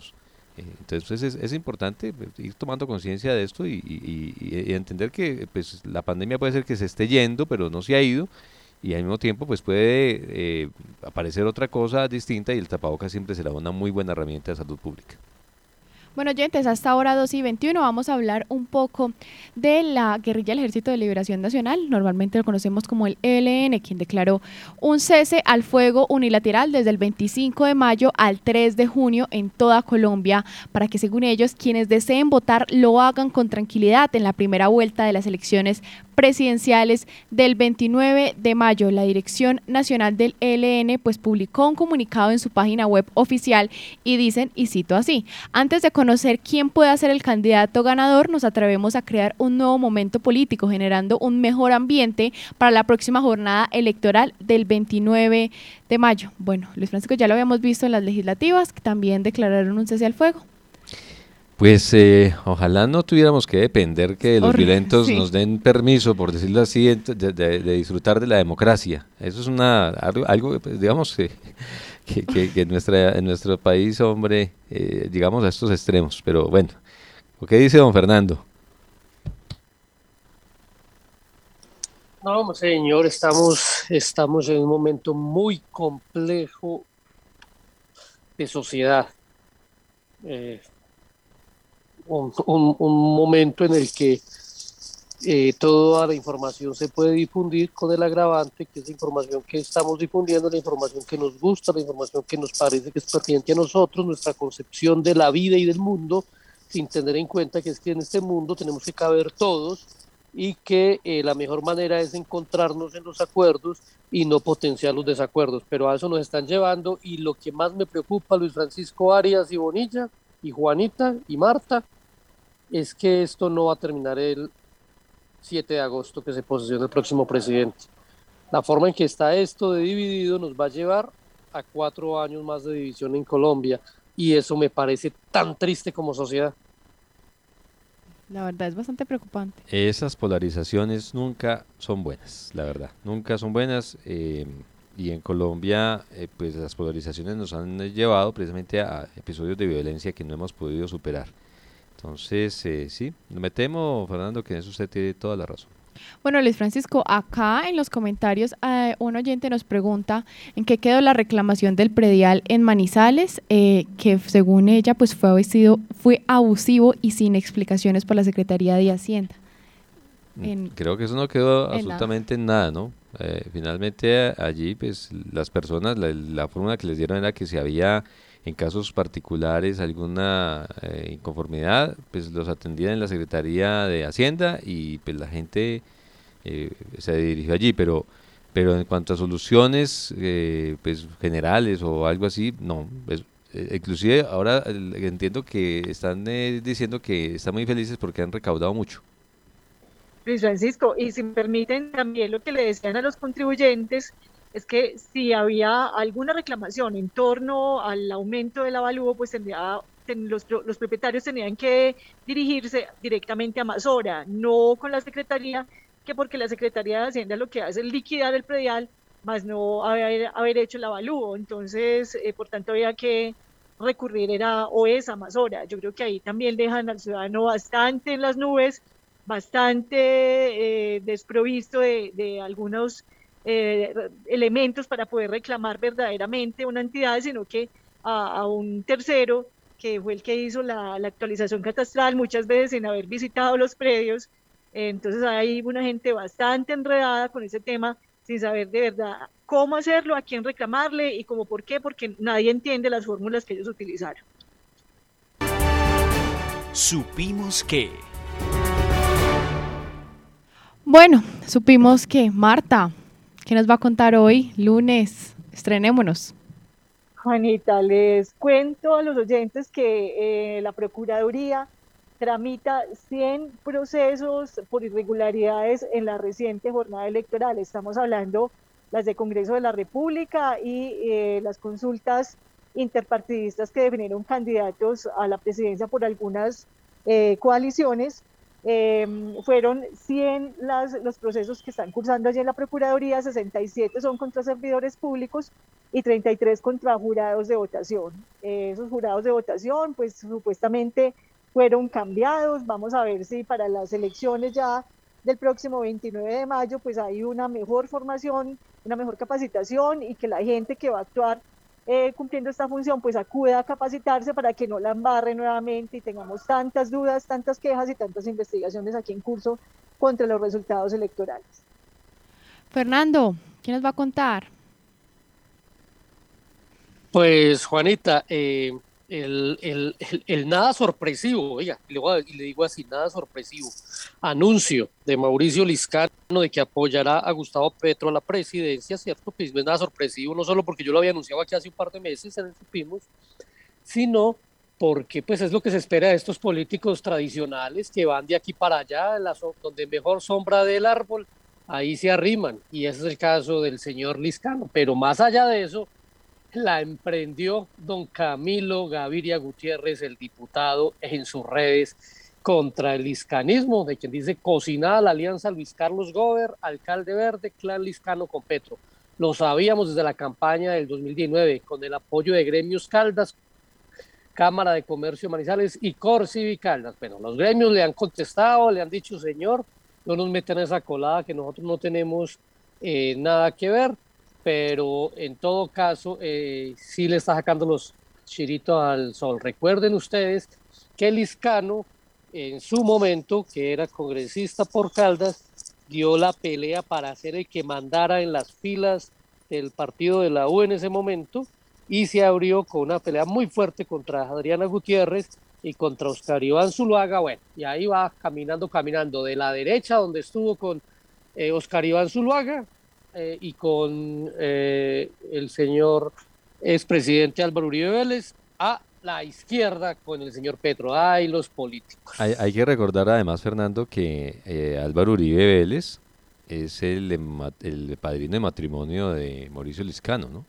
Eh, entonces pues, es, es importante pues, ir tomando conciencia de esto y, y- y- y entender que pues, la pandemia puede ser que se esté yendo, pero no se ha ido, y al mismo tiempo pues puede eh, aparecer otra cosa distinta y el tapabocas siempre será una muy buena herramienta de salud pública. Bueno, oyentes, hasta ahora dos y veintiuno vamos a hablar un poco de la guerrilla del Ejército de Liberación Nacional, normalmente lo conocemos como el E L N, quien declaró un cese al fuego unilateral desde el veinticinco de mayo al tres de junio en toda Colombia, para que según ellos quienes deseen votar lo hagan con tranquilidad en la primera vuelta de las elecciones presidenciales del veintinueve de mayo. La Dirección Nacional del E L N pues publicó un comunicado en su página web oficial y dicen, y cito así: antes de conocer quién puede ser el candidato ganador, nos atrevemos a crear un nuevo momento político, generando un mejor ambiente para la próxima jornada electoral del veintinueve de mayo. Bueno, Luis Francisco, ya lo habíamos visto en las legislativas, que también declararon un cese al fuego. Pues eh, ojalá no tuviéramos que depender que los Horrible, violentos sí. nos den permiso, por decirlo así, ent- de, de- de disfrutar de la democracia. Eso es una algo, algo, pues, digamos, que, que, que- que en, nuestra, en nuestro país, hombre, eh, llegamos a estos extremos. Pero bueno, ¿qué dice don Fernando? No, señor, estamos, estamos en un momento muy complejo de sociedad. Eh, un, un- un momento en el que eh, toda la información se puede difundir con el agravante que es la información que estamos difundiendo, la información que nos gusta, la información que nos parece que es pertinente a nosotros, nuestra concepción de la vida y del mundo, sin tener en cuenta que es que en este mundo tenemos que caber todos y que eh, la mejor manera es encontrarnos en los acuerdos y no potenciar los desacuerdos, pero a eso nos están llevando. Y lo que más me preocupa, Luis Francisco Arias y Bonilla y Juanita y Marta, es que esto no va a terminar el siete de agosto, que se posesiona el próximo presidente. La forma en que está esto de dividido nos va a llevar a cuatro años más de división en Colombia, y eso me parece tan triste como sociedad. La verdad es bastante preocupante. Esas polarizaciones nunca son buenas, la verdad, nunca son buenas. eh, y en Colombia, eh, pues las polarizaciones nos han eh, llevado precisamente a episodios de violencia que no hemos podido superar. Entonces, eh, sí, me temo, Fernando, que en eso usted tiene toda la razón. Bueno, Luis Francisco, acá en los comentarios eh, un oyente nos pregunta en qué quedó la reclamación del predial en Manizales, eh, que según ella pues fue abusivo, fue abusivo y sin explicaciones por la Secretaría de Hacienda. En- Creo que eso no quedó en absolutamente en nada, ¿no? Eh, finalmente a- allí, pues las personas, la, la fórmula que les dieron era que si había en casos particulares alguna eh, inconformidad, pues los atendían en la Secretaría de Hacienda y pues la gente eh, se dirigió allí, pero pero en cuanto a soluciones eh, pues generales o algo así, no. Es- eh, inclusive ahora eh, entiendo que están eh, diciendo que están muy felices porque han recaudado mucho. Luis Francisco, y si me permiten también lo que le decían a los contribuyentes es que si había alguna reclamación en torno al aumento del avalúo, pues tendría, ten- los, pro- los propietarios tenían que dirigirse directamente a Mazora, no con la Secretaría, que porque la Secretaría de Hacienda lo que hace es liquidar el predial, más no haber, haber hecho el avalúo. Entonces, eh, por tanto, había que recurrir era o es a Mazora. Yo creo que ahí también dejan al ciudadano bastante en las nubes, bastante eh, desprovisto de, de algunos eh, elementos para poder reclamar verdaderamente una entidad, sino que a, a un tercero que fue el que hizo la, la actualización catastral, muchas veces sin haber visitado los predios. Entonces hay una gente bastante enredada con ese tema, sin saber de verdad cómo hacerlo, a quién reclamarle y cómo por qué, porque nadie entiende las fórmulas que ellos utilizaron. Supimos que... Bueno, supimos que Marta, ¿qué nos va a contar hoy, lunes? Estrenémonos. Juanita, les cuento a los oyentes que eh, la Procuraduría tramita cien procesos por irregularidades en la reciente jornada electoral. Estamos hablando las de Congreso de la República y eh, las consultas interpartidistas que definieron candidatos a la presidencia por algunas eh, coaliciones. Eh, fueron cien las, los procesos que están cursando allí en la Procuraduría, sesenta y siete son contra servidores públicos y treinta y tres contra jurados de votación. Eh, esos jurados de votación, pues supuestamente fueron cambiados. Vamos a ver si para las elecciones ya del próximo veintinueve de mayo, pues hay una mejor formación, una mejor capacitación y que la gente que va a actuar eh, cumpliendo esta función, pues acuda a capacitarse para que no la embarre nuevamente y tengamos tantas dudas, tantas quejas y tantas investigaciones aquí en curso contra los resultados electorales. Fernando, ¿quién nos va a contar? Pues Juanita, eh, el, el, el, el nada sorpresivo, oiga, le, voy a, le digo así, nada sorpresivo, anuncio de Mauricio Liscano de que apoyará a Gustavo Petro a la presidencia, ¿cierto? Pues no es nada sorpresivo, no solo porque yo lo había anunciado aquí hace un par de meses en el Supimos, sino porque pues es lo que se espera de estos políticos tradicionales que van de aquí para allá, en la so- donde mejor sombra del árbol, ahí se arriman, y ese es el caso del señor Liscano, pero más allá de eso, la emprendió don Camilo Gaviria Gutiérrez, el diputado, en sus redes contra el liscanismo, de quien dice cocinada la alianza Luis Carlos Gober, alcalde verde, clan Liscano con Petro. Lo sabíamos desde la campaña del dos mil diecinueve, con el apoyo de gremios Caldas, Cámara de Comercio Manizales y Corcivi Caldas. Bueno, los gremios le han contestado, le han dicho, señor, no nos meten en esa colada que nosotros no tenemos eh, nada que ver, pero en todo caso eh, sí le está sacando los chiritos al sol. Recuerden ustedes que Liscano en su momento, que era congresista por Caldas, dio la pelea para ser el que mandara en las filas del partido de la U en ese momento y se abrió con una pelea muy fuerte contra Adriana Gutiérrez y contra Oscar Iván Zuluaga. Bueno, y ahí va caminando, caminando de la derecha donde estuvo con eh, Oscar Iván Zuluaga, Eh, y con eh, el señor expresidente Álvaro Uribe Vélez, a la izquierda con el señor Petro. ¡Ay, los políticos! Hay, hay que recordar además, Fernando, que eh, Álvaro Uribe Vélez es el, el padrino de matrimonio de Mauricio Liscano, ¿no?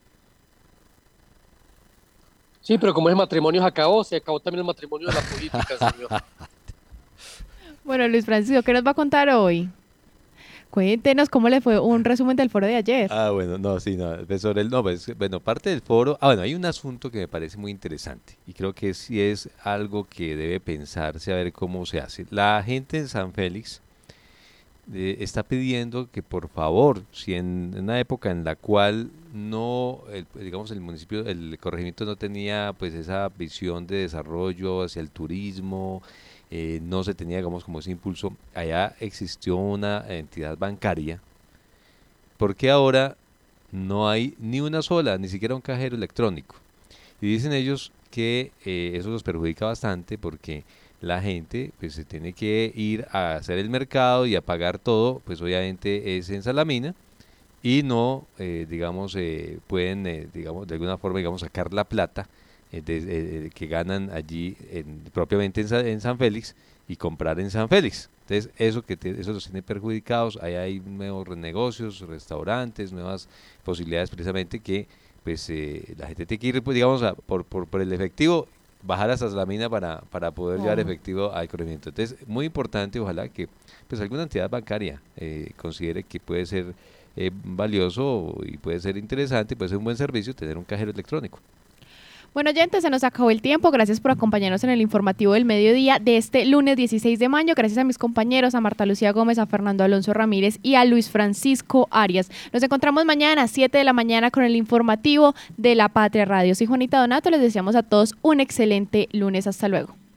Sí, pero como ese matrimonio se acabó, se acabó también el matrimonio de la política, señor. Bueno, Luis Francisco, ¿qué nos va a contar hoy? Cuéntenos cómo le fue un resumen del foro de ayer. Ah, bueno, no, sí, no, pues sobre el, no, pues, bueno, parte del foro, ah, bueno, hay un asunto que me parece muy interesante y creo que sí es algo que debe pensarse a ver cómo se hace. La gente en San Félix eh, está pidiendo que por favor, si en una época en la cual no, el, digamos, el municipio, el corregimiento no tenía pues esa visión de desarrollo hacia el turismo, Eh, no se tenía, digamos, como ese impulso, allá existió una entidad bancaria, porque ahora no hay ni una sola, ni siquiera un cajero electrónico. Y dicen ellos que eh, eso los perjudica bastante porque la gente pues se tiene que ir a hacer el mercado y a pagar todo, pues obviamente es en Salamina, y no, eh, digamos, eh, pueden, eh, digamos, de alguna forma, digamos, sacar la plata De, de, que ganan allí en, propiamente en, en San Félix y comprar en San Félix. Entonces eso que te, eso los tiene perjudicados. Ahí hay nuevos negocios, restaurantes, nuevas posibilidades precisamente que pues eh, la gente tiene que ir, pues, digamos, a, por, por, por el efectivo, bajar hasta la mina para, para poder oh. llevar efectivo al corregimiento. Entonces muy importante, ojalá que pues alguna entidad bancaria eh, considere que puede ser eh, valioso y puede ser interesante, puede ser un buen servicio tener un cajero electrónico. Bueno, oyentes, se nos acabó el tiempo. Gracias por acompañarnos en el informativo del mediodía de este lunes dieciséis de mayo. Gracias a mis compañeros, a Marta Lucía Gómez, a Fernando Alonso Ramírez y a Luis Francisco Arias. Nos encontramos mañana a siete de la mañana con el informativo de La Patria Radio. Soy Juanita Donato, les deseamos a todos un excelente lunes. Hasta luego.